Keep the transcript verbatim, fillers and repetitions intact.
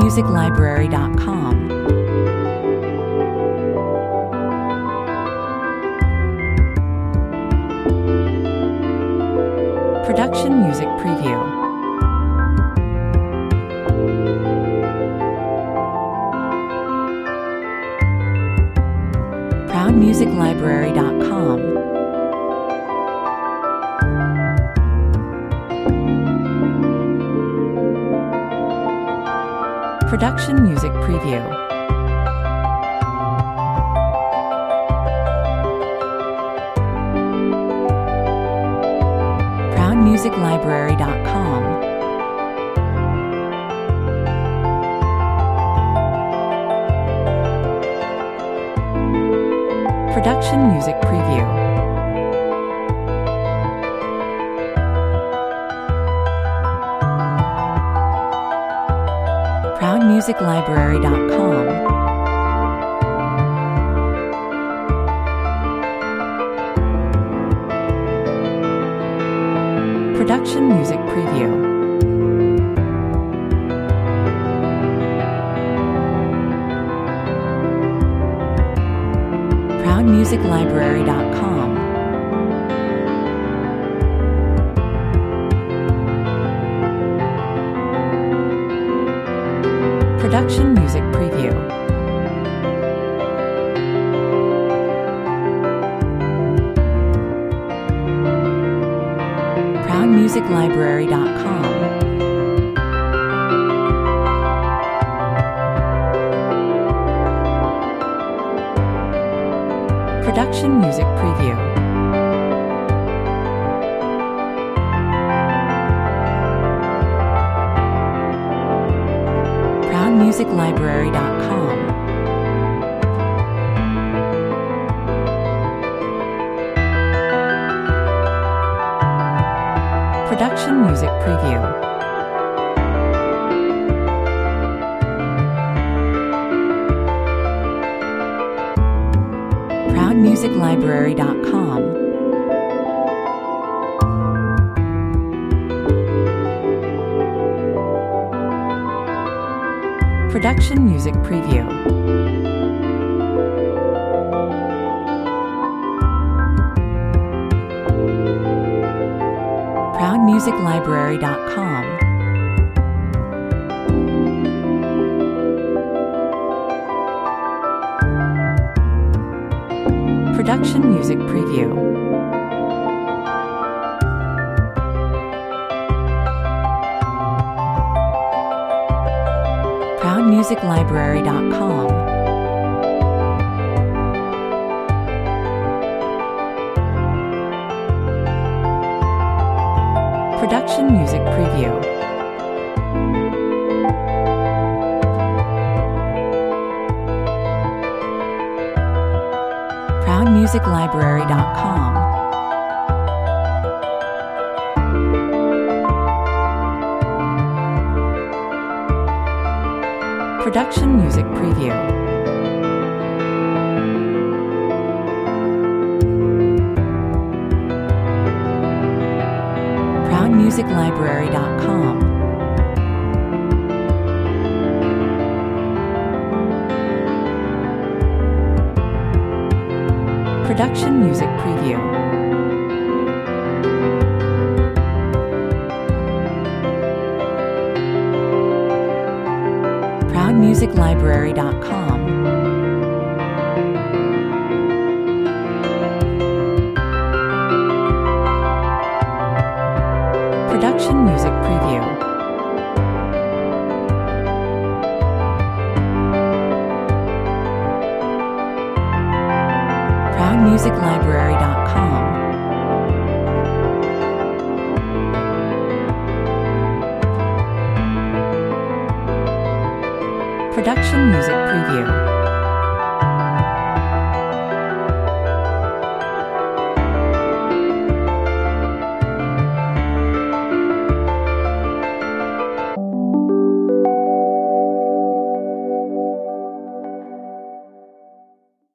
music library dot com. Production Music Preview. proud music library dot com. Production Music Preview. proud music library dot com. Production Music Preview. proud music library dot com. Production Music Preview. proud music library dot com. Production Music Preview. proud music library dot com. Production Music Preview. proud music library dot com. Production Music Preview. proud music library dot com. Production Music Preview. proud music library dot com. Production Music Preview. proud music library dot com. Production Music Preview. proud music library dot com. Production Music Preview. proud music library dot com. Production Music Preview. proud music library dot com. Production Music Preview. proud music library dot com. Production Music Preview.